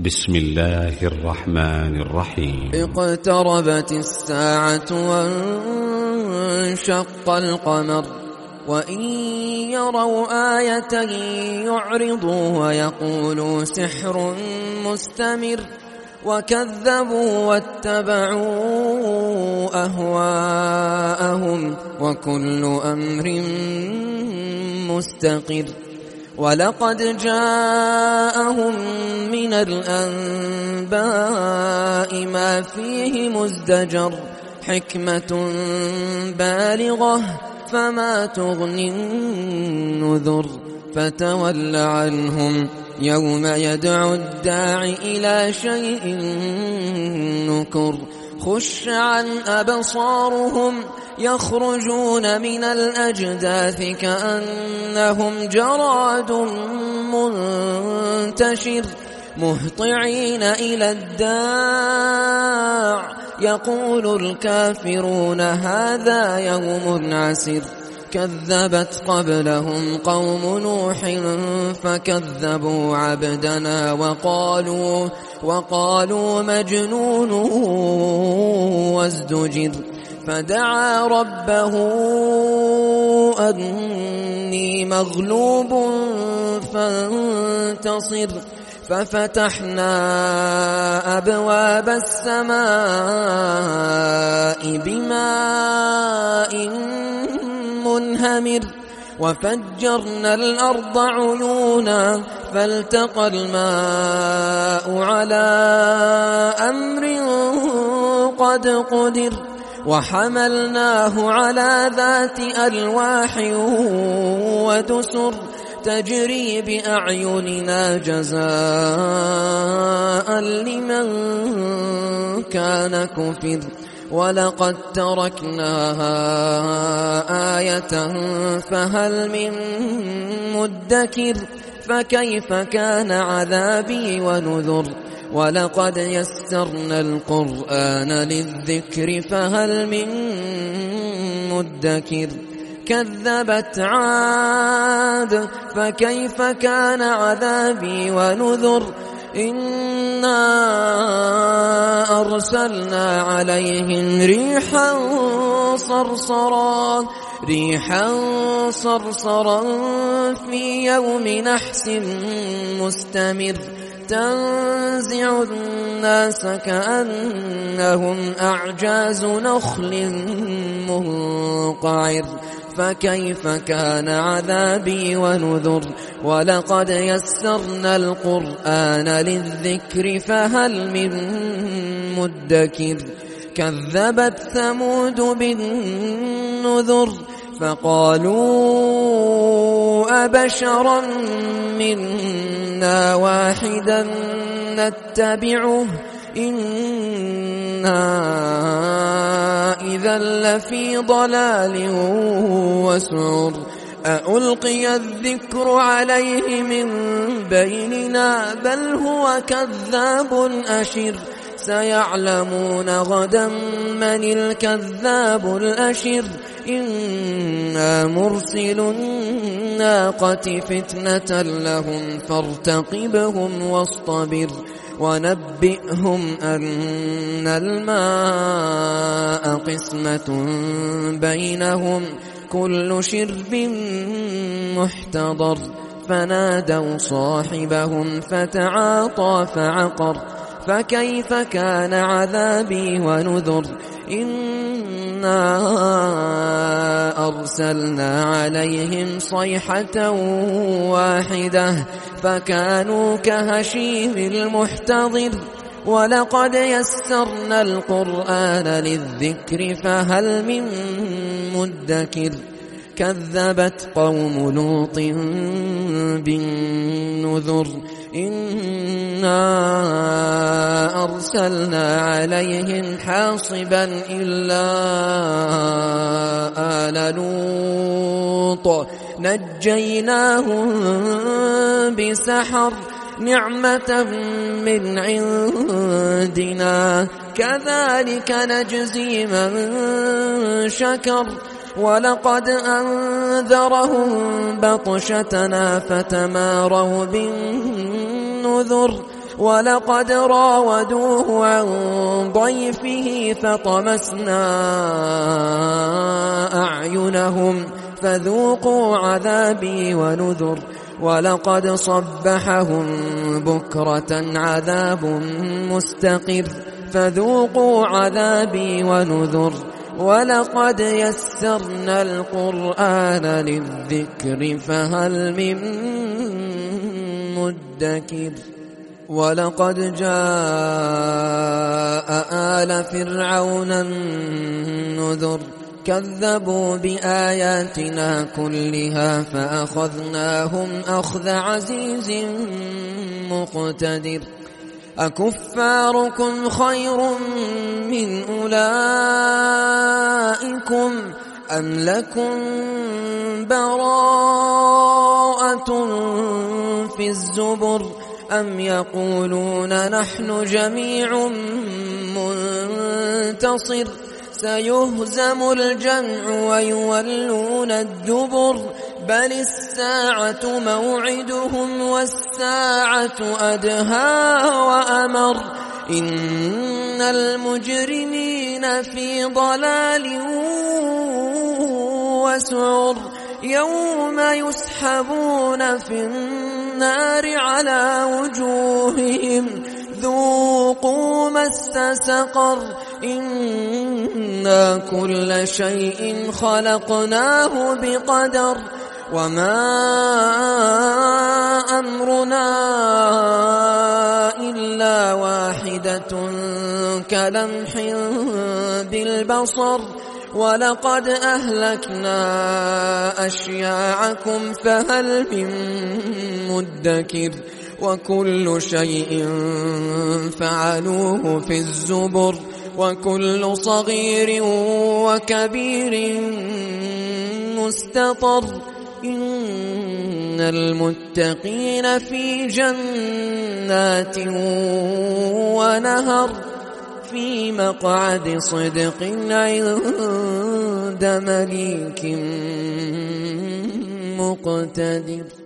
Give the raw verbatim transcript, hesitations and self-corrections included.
بسم الله الرحمن الرحيم. اقتربت الساعة وانشق القمر وإن يروا آية يعرضوا ويقولوا سحر مستمر وكذبوا واتبعوا أهواءهم وكل أمر مستقر. ولقد جاءهم من الأنباء ما فيه مزدجر حكمة بالغة فما تغني النذر فتول عنهم يوم يدعو الداع إلى شيء نكر خش عن أبصارهم يخرجون من الأجداث كأنهم جراد منتشر مهطعين إلى الداع يقول الكافرون هذا يوم عسر. كذبت قبلهم قوم نوح فكذبوا عبدنا وقالوا وقالوا مجنون وازدجر. فدعا ربه أني مغلوب فانتصر ففتحنا أبواب السماء بماء منهمر وفجرنا الأرض عيونا فالتقى الماء على أمر قد قدر وحملناه على ذات ألواح ودسر تجري بأعيننا جزاء لمن كان كفر. ولقد تركناها آية فهل من مدكر فكيف كان عذابي ونذر. ولقد يسرنا القرآن للذكر فهل من مدكر. كذبت عاد فكيف كان عذابي ونذر. إنا أرسلنا عليهم ريحا صرصرا ريحا صرصرا في يوم نحس مستمر تنزع الناس كأنهم أعجاز نخل منقعر فكيف كان عذابي ونذر. ولقد يسرنا القرآن للذكر فهل من مدكر. كذبت ثمود بالنذر فقالوا أبشرا منا واحدا نتبعه إنا إذا لفي ضلال وسعر. أألقي الذكر عليه من بيننا بل هو كذاب أشر. سيعلمون غدا من الكذاب الأشر. إنا مرسل الناقة فتنة لهم فارتقبهم واصطبر ونبئهم أن الماء قسمة بينهم كل شرب محتضر. فنادوا صاحبهم فتعاطى فعقر فكيف كان عذابي ونذر. إنا أرسلنا عليهم صيحة واحدة فكانوا كهشيم المحتضر. ولقد يسرنا القرآن للذكر فهل من مدكر. كذبت قوم لوط بالنذر إنا أرسلنا عليهم حاصبا إلا آل لوط نجيناهم بسحر نعمة من عندنا كذلك نجزي من شكر. ولقد أنذرهم بطشتنا فتماروا بالنذر ولقد راودوه عن ضيفه فطمسنا أعينهم فذوقوا عذابي ونذر ولقد صبحهم بكرة عذاب مستقر فذوقوا عذابي ونذر ولقد يسرنا القرآن للذكر فهل من مدكر ولقد جاء آل فرعون النذر كذبوا بآياتنا كلها فأخذناهم أخذ عزيز مقتدر أكفاركم خير من أولئكم أم لكم براءة في الزبر أم يقولون نحن جميع منتصر سيهزم الجمع ويولون الدبر بل الساعة موعدهم والساعة أدهى وأمر إن المجرمين في ضلال وسعر يوم يسحبون في النار على وجوههم ذوقوا مس سقر إنا كل شيء خلقناه بقدر وما أمرنا إلا واحدة كلمح بالبصر ولقد أهلكنا أشياعكم فهل من مدكر وكل شيء فعلوه في الزبر وكل صغير وكبير مستطر إن المتقين في جنات ونهر في مقعد صدق عند مليك مقتدر.